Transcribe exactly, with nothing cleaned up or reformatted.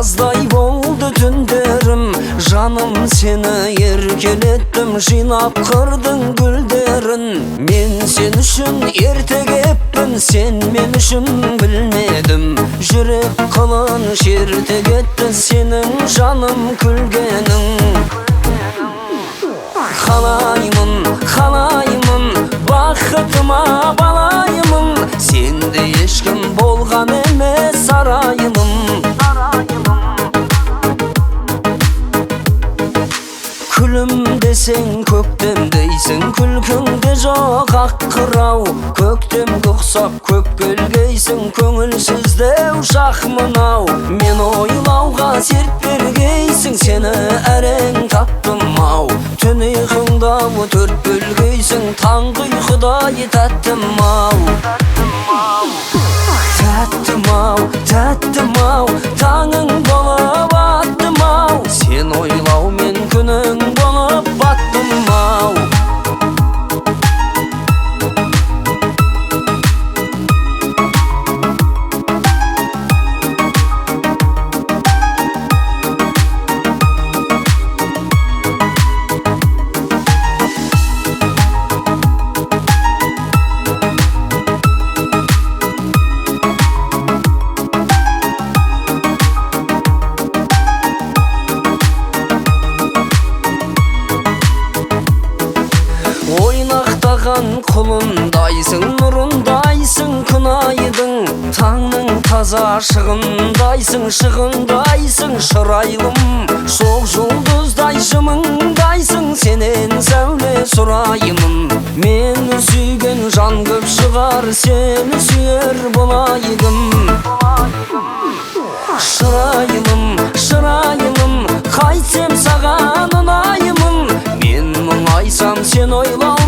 жаздай болды түндерім, жаным сені еркелеттім, жинап қырдың гүлдерін. Мен сен үшін ерте кеппін, сен мен үшін білмедім. Жүрек қылын шерте кетті, сенің жаным күлгенің. Қалаймын, қалаймын, бақытыма балаймын, сенде ешкім болған емес сарайымым. Күлім десең көктем дейсің, күлкіңде жоқ ақ қырау. Көктемге ұқсап көп келгейсің, көңілсіздеу шақ мынау. Мен ойлауға серт бергейсің, сені әрең таптым-ау. Түн ұйқыңда төрт бөлгейсің, таңғы ұйқыдай тәттім-ау. Тәттім-ау, тәттім-ау, таңың болып аттым-ау. Сен ойлау мен күнің болып баттым-ау. Ойнақтаған құлындайсың, нұрындайсың күн айдың. Таңның таза шығындайсың, шығындайсың шырайлым. Шоқ жұлдыздай жымыңдайсың, сенен сәуле сұрайымын. Мені сүйген жан көп шығар, сені сүйер болайым. Шырайлым, шырайлым, қайтсем саған ұнайымын. Мен мұңайсам сен ойлау